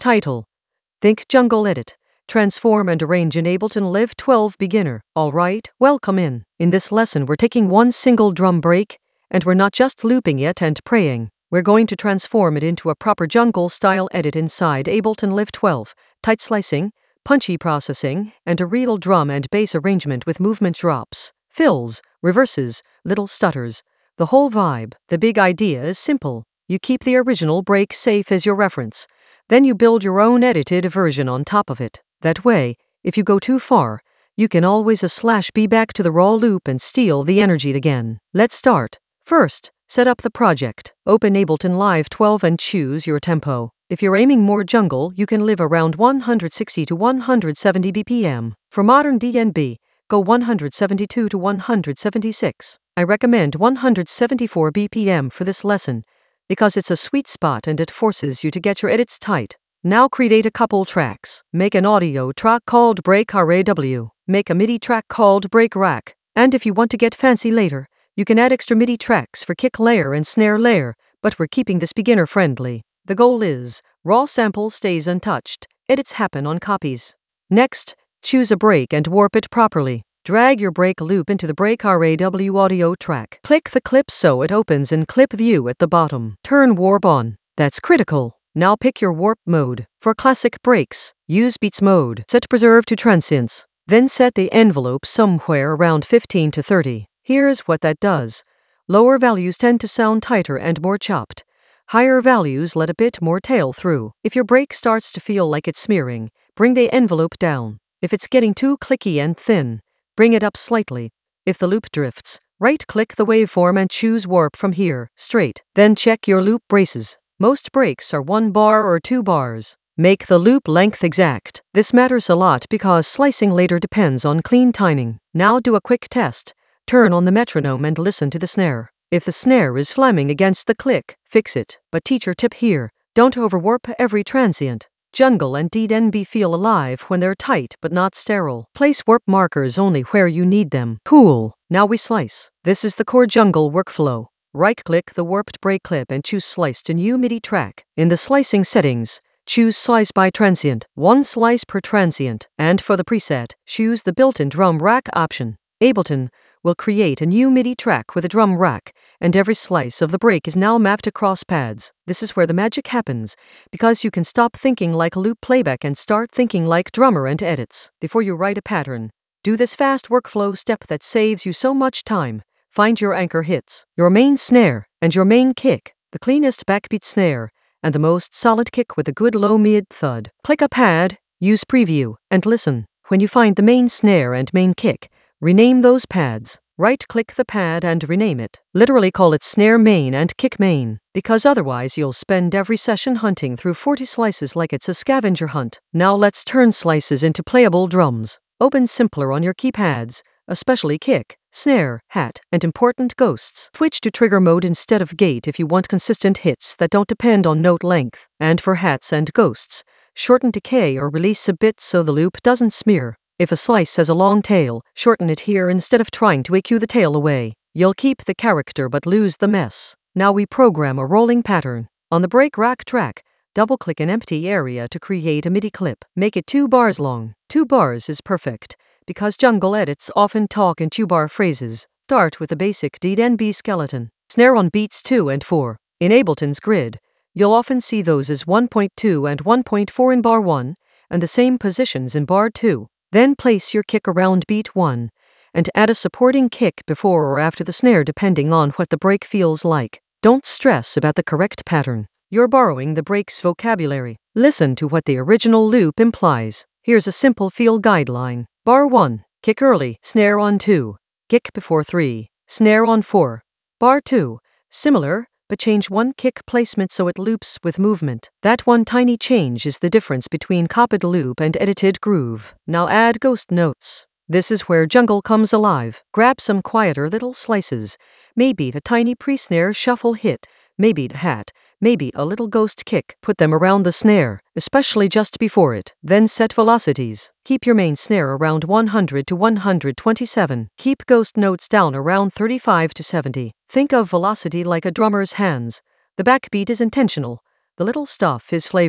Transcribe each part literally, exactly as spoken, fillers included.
Title: Think Jungle Edit. Transform and arrange in Ableton Live twelve Beginner. Alright, welcome in. In this lesson we're taking one single drum break, and we're not just looping it and praying. We're going to transform it into a proper jungle style edit inside Ableton Live twelve. Tight slicing, punchy processing, and a real drum and bass arrangement with movement drops, fills, reverses, little stutters. The whole vibe. The big idea is simple. You keep the original break safe as your reference. Then you build your own edited version on top of it. That way, if you go too far, you can always a slash B back to the raw loop and steal the energy again. Let's start. First, set up the project. Open Ableton Live twelve and choose your tempo. If you're aiming more jungle, you can live around one hundred sixty to one hundred seventy B P M. For modern D N B, go one hundred seventy-two to one hundred seventy-six. I recommend one hundred seventy-four B P M for this lesson, because it's a sweet spot and it forces you to get your edits tight. Now create a couple tracks. Make an audio track called Break RAW. Make a MIDI track called Break Rack. And if you want to get fancy later, you can add extra MIDI tracks for kick layer and snare layer, but we're keeping this beginner friendly. The goal is, raw sample stays untouched, edits happen on copies. Next, choose a break and warp it properly. Drag your break loop into the Break RAW audio track. Click the clip so it opens in clip view at the bottom. Turn warp on. That's critical. Now pick your warp mode. For classic breaks, use Beats mode. Set preserve to transients. Then set the envelope somewhere around fifteen to thirty. Here's what that does. Lower values tend to sound tighter and more chopped. Higher values let a bit more tail through. If your break starts to feel like it's smearing, bring the envelope down. If it's getting too clicky and thin, bring it up slightly. If the loop drifts, right-click the waveform and choose warp from here, straight. Then check your loop braces. Most breaks are one bar or two bars. Make the loop length exact. This matters a lot because slicing later depends on clean timing. Now do a quick test. Turn on the metronome and listen to the snare. If the snare is flamming against the click, fix it. But teacher tip here, don't overwarp every transient. Jungle and D N B feel alive when they're tight but not sterile. Place warp markers only where you need them. Cool. Now we slice. This is the core jungle workflow. Right-click the warped break clip and choose Slice to new MIDI track. In the slicing settings, choose Slice by Transient, one slice per transient. And for the preset, choose the built-in drum rack option. Ableton will create a new MIDI track with a drum rack, and every slice of the break is now mapped across pads. This is where the magic happens, because you can stop thinking like loop playback and start thinking like drummer and edits. Before you write a pattern, do this fast workflow step that saves you so much time. Find your anchor hits, your main snare, and your main kick, the cleanest backbeat snare, and the most solid kick with a good low mid thud. Click a pad, use preview, and listen. When you find the main snare and main kick, rename those pads. Right-click the pad and rename it. Literally call it snare main and kick main, because otherwise you'll spend every session hunting through forty slices like it's a scavenger hunt. Now let's turn slices into playable drums. Open Simpler on your keypads, especially kick, snare, hat, and important ghosts. Switch to trigger mode instead of gate if you want consistent hits that don't depend on note length. And for hats and ghosts, shorten decay or release a bit so the loop doesn't smear. If a slice has a long tail, shorten it here instead of trying to E Q the tail away. You'll keep the character but lose the mess. Now we program a rolling pattern. On the break rack track, double-click an empty area to create a MIDI clip. Make it two bars long. Two bars is perfect, because jungle edits often talk in two-bar phrases. Start with the basic D N B skeleton. Snare on beats two and four. In Ableton's grid, you'll often see those as one point two and one point four in bar one, and the same positions in bar two. Then place your kick around beat one, and add a supporting kick before or after the snare depending on what the break feels like. Don't stress about the correct pattern. You're borrowing the break's vocabulary. Listen to what the original loop implies. Here's a simple feel guideline. Bar one, kick early, snare on two, kick before three, snare on four. Bar two, similar, but change one kick placement so it loops with movement. That one tiny change is the difference between copied loop and edited groove. Now add ghost notes. This is where jungle comes alive. Grab some quieter little slices, maybe a tiny pre-snare shuffle hit, maybe a hat, maybe a little ghost kick. Put them around the snare, especially just before it. Then set velocities. Keep your main snare around one hundred to one hundred twenty-seven. Keep ghost notes down around thirty-five to seventy. Think of velocity like a drummer's hands. The backbeat is intentional. The little stuff is flavor.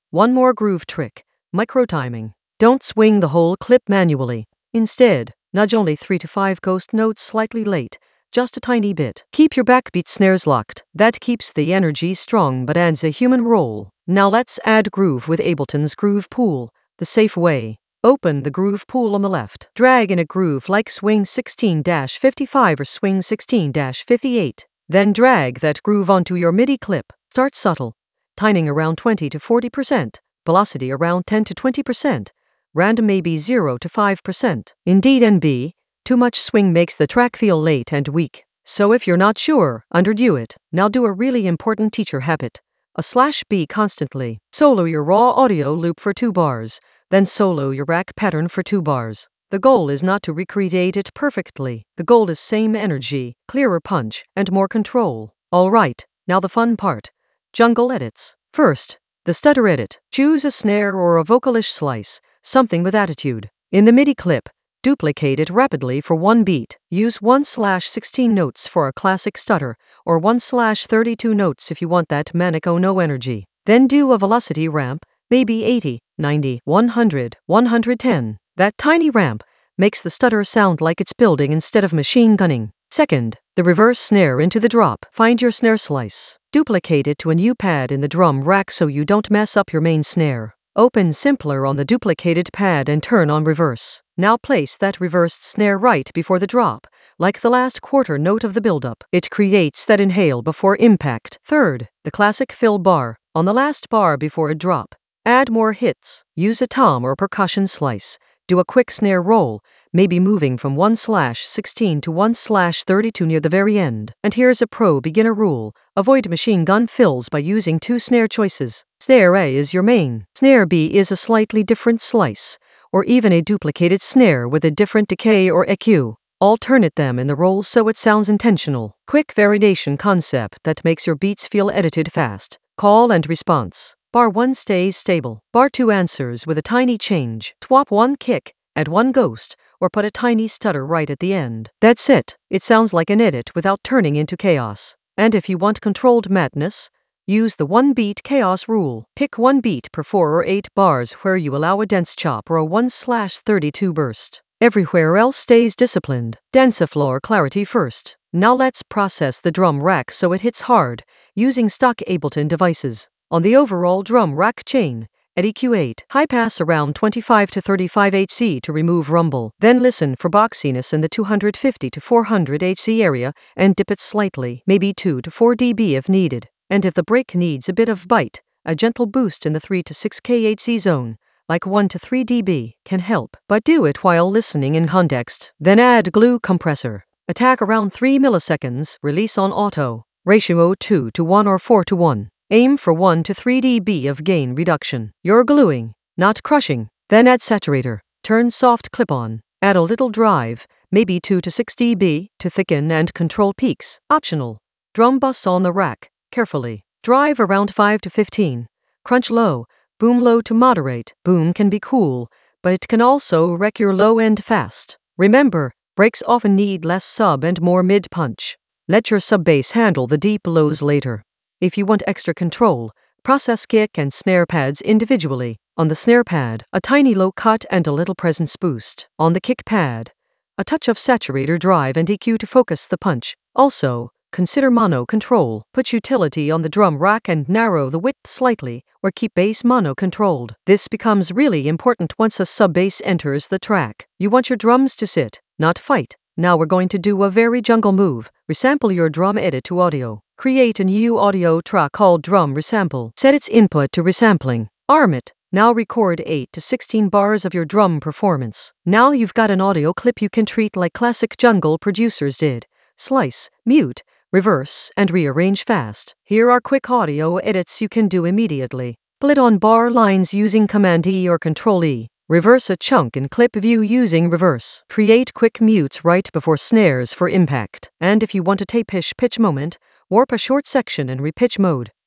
One more groove trick, micro-timing. Don't swing the whole clip manually. Instead, nudge only three to five ghost notes slightly late, just a tiny bit. Keep your backbeat snares locked. That keeps the energy strong but adds a human roll. Now let's add groove with Ableton's Groove Pool, the safe way. Open the groove pool on the left. Drag in a groove like swing sixteen fifty-five or swing sixteen fifty-eight. Then drag that groove onto your MIDI clip. Start subtle, timing around twenty to forty percent, velocity around ten to twenty percent, random maybe zero to five percent. Indeed N B, too much swing makes the track feel late and weak. So if you're not sure, underdo it. Now do a really important teacher habit. A slash B constantly. Solo your raw audio loop for two bars. Then solo your rack pattern for two bars. The goal is not to recreate it perfectly. The goal is same energy, clearer punch, and more control. Alright, now the fun part. Jungle edits. First, the stutter edit. Choose a snare or a vocalish slice, something with attitude. In the MIDI clip, duplicate it rapidly for one beat. Use one slash sixteen notes for a classic stutter, or one slash thirty-two notes if you want that manic oh no energy. Then do a velocity ramp, maybe eighty, ninety, one hundred, one hundred ten. That tiny ramp makes the stutter sound like it's building instead of machine gunning. Second, the reverse snare into the drop. Find your snare slice. Duplicate it to a new pad in the drum rack so you don't mess up your main snare. Open Simpler on the duplicated pad and turn on reverse. Now place that reversed snare right before the drop, like the last quarter note of the build-up. It creates that inhale before impact. Third, the classic fill bar. On the last bar before a drop, add more hits. Use a tom or percussion slice. Do a quick snare roll, maybe moving from one slash sixteen to one slash thirty-two near the very end. And here's a pro beginner rule. Avoid machine gun fills by using two snare choices. Snare A is your main. Snare B is a slightly different slice, or even a duplicated snare with a different decay or E Q. Alternate them in the roll so it sounds intentional. Quick variation concept that makes your beats feel edited fast. Call and response. Bar one stays stable. Bar two answers with a tiny change. Swap one kick, add one ghost, or put a tiny stutter right at the end. That's it. It sounds like an edit without turning into chaos. And if you want controlled madness, use the one beat chaos rule. Pick one beat per four or eight bars where you allow a dense chop or a one slash thirty-two burst. Everywhere else stays disciplined. Dancefloor clarity first. Now let's process the drum rack so it hits hard, using stock Ableton devices. On the overall drum rack chain, at E Q eight, high pass around twenty-five to thirty-five hertz to remove rumble. Then listen for boxiness in the two hundred fifty to four hundred hertz area and dip it slightly, maybe two to four decibels if needed. And if the break needs a bit of bite, a gentle boost in the three to six hertz zone, like one to three decibels, can help. But do it while listening in context. Then add glue compressor. Attack around three milliseconds, release on auto. Ratio two to one or four to one. Aim for one to three decibels of gain reduction. You're gluing, not crushing. Then add saturator. Turn soft clip on. Add a little drive, maybe two to six decibels, to thicken and control peaks. Optional. Drum bus on the rack, carefully. Drive around five to fifteen. Crunch low, boom low to moderate. Boom can be cool, but it can also wreck your low end fast. Remember, breaks often need less sub and more mid punch. Let your sub bass handle the deep lows later. If you want extra control, process kick and snare pads individually. On the snare pad, a tiny low cut and a little presence boost. On the kick pad, a touch of saturator drive and E Q to focus the punch. Also, consider mono control. Put utility on the drum rack and narrow the width slightly, or keep bass mono controlled. This becomes really important once a sub bass enters the track. You want your drums to sit, not fight. Now we're going to do a very jungle move. Resample your drum edit to audio. Create a new audio track called Drum Resample. Set its input to resampling. Arm it. Now record eight to sixteen bars of your drum performance. Now you've got an audio clip you can treat like classic jungle producers did. Slice, mute, reverse, and rearrange fast. Here are quick audio edits you can do immediately. Split on bar lines using Command E or Control E. Reverse a chunk in clip view using reverse. Create quick mutes right before snares for impact. And if you want a tape-ish pitch moment, warp a short section in repitch mode.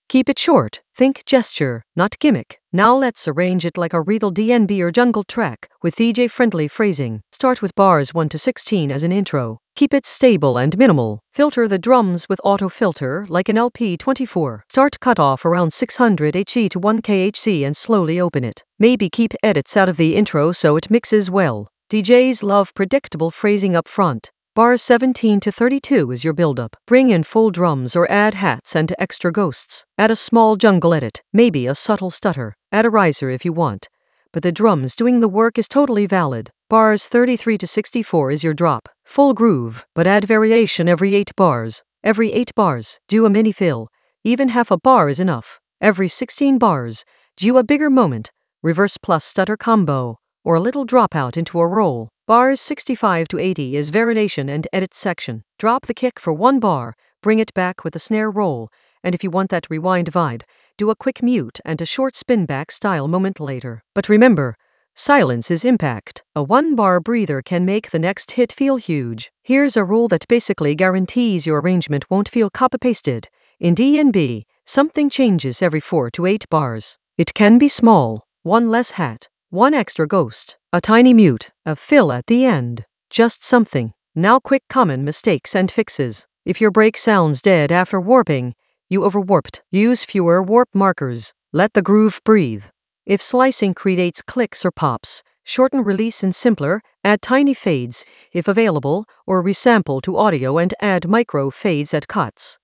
Keep it short, think gesture, not gimmick. Now let's arrange it like a real D N B or jungle track, with D J-friendly phrasing. Start with bars one to sixteen as an intro. Keep it stable and minimal. Filter the drums with auto-filter like an L P twenty-four. Start cutoff around six hundred hertz to one K H Z and slowly open it. Maybe keep edits out of the intro so it mixes well. D Js love predictable phrasing up front. Bars seventeen to thirty-two is your build-up. Bring in full drums or add hats and extra ghosts. Add a small jungle edit, maybe a subtle stutter. Add a riser if you want. But the drums doing the work is totally valid. Bars thirty-three to sixty-four is your drop. Full groove, but add variation every eight bars. Every eight bars, do a mini fill. Even half a bar is enough. Every sixteen bars, do a bigger moment. Reverse plus stutter combo, or a little dropout into a roll. Bars sixty-five to eighty is variation and edit section. Drop the kick for one bar, bring it back with a snare roll, and if you want that rewind vibe, do a quick mute and a short spin back style moment later. But remember, silence is impact. A one-bar breather can make the next hit feel huge. Here's a rule that basically guarantees your arrangement won't feel copy-pasted. In D N B, something changes every four to eight bars. It can be small, one less hat, one extra ghost, a tiny mute, a fill at the end. Just something. Now quick common mistakes and fixes. If your break sounds dead after warping, you overwarped. Use fewer warp markers. Let the groove breathe. If slicing creates clicks or pops, shorten release in simpler, add tiny fades, if available, or resample to audio and add micro fades at cuts.